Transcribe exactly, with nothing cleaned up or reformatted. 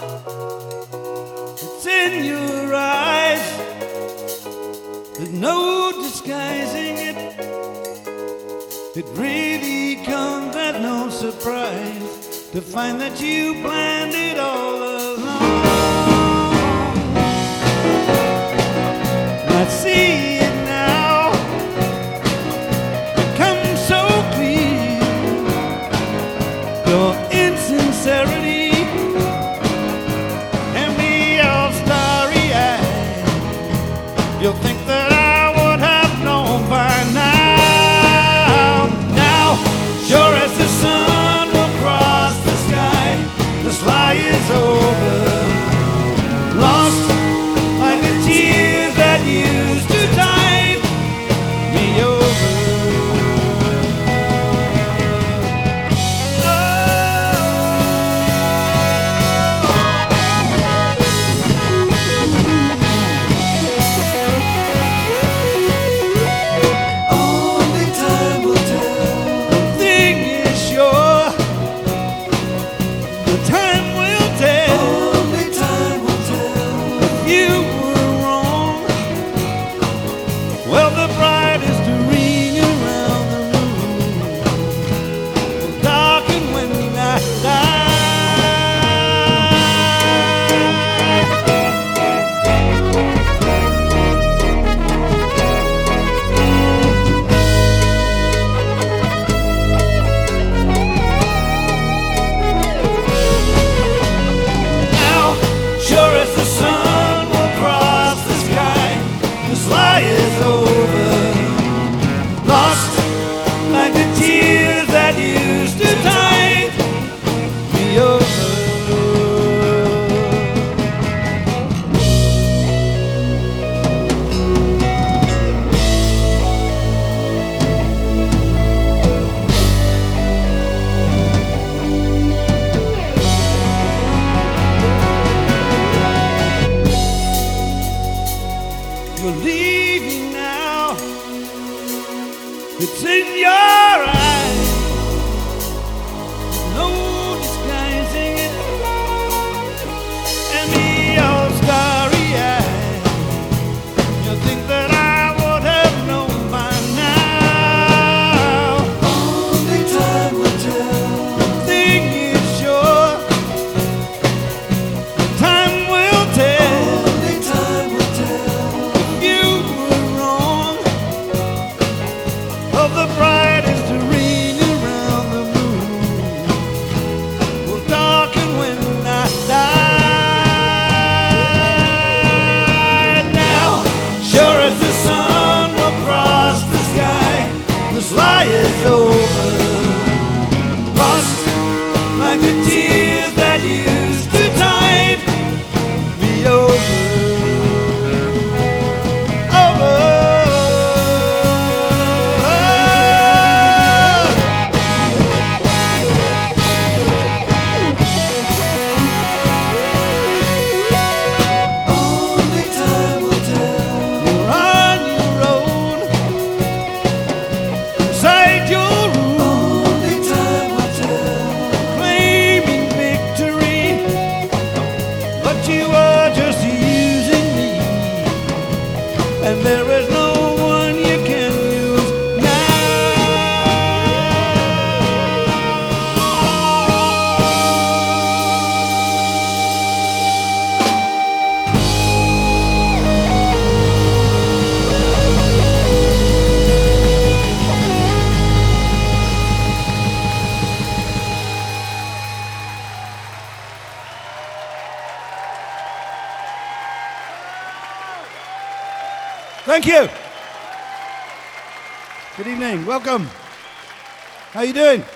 It's in your eyes. There's no disguising it. It really comes as no surprise to find that you planned it all along. I see it now. It comes so clear. Your insincerity and me all starry-eyed. You'll think that I would have known by now. Now, sure as the sun will cross the sky, this lie is over. Lost like the tears that used to tide me over. Only time will tell. One thing is sure, the time will tell. Only time will tell. If you were wrong, well, the brightest ring around the room will darken when I die. Now, sure as the sun will cross the sky, this lie is over. Lost like the tears that used to tide me over. You're leaving now. It's in your eyes. No disguising it. And me all starry-eyed. You think that I would have known by now. Only time will tell. One thing is sure, time will tell. Only time will tell. If you were wrong, of the brightest ring around the moon will darken when I die. Now, sure as the sun will cross the sky, this lie is over. Lost like the tears that used to tide me over. Over. Only time will tell. You're on your own, inside your room. Only time will tell. Claiming victory, but you are just using me, and there is no one you can use now. Thank you. Good evening. Welcome. How you doing?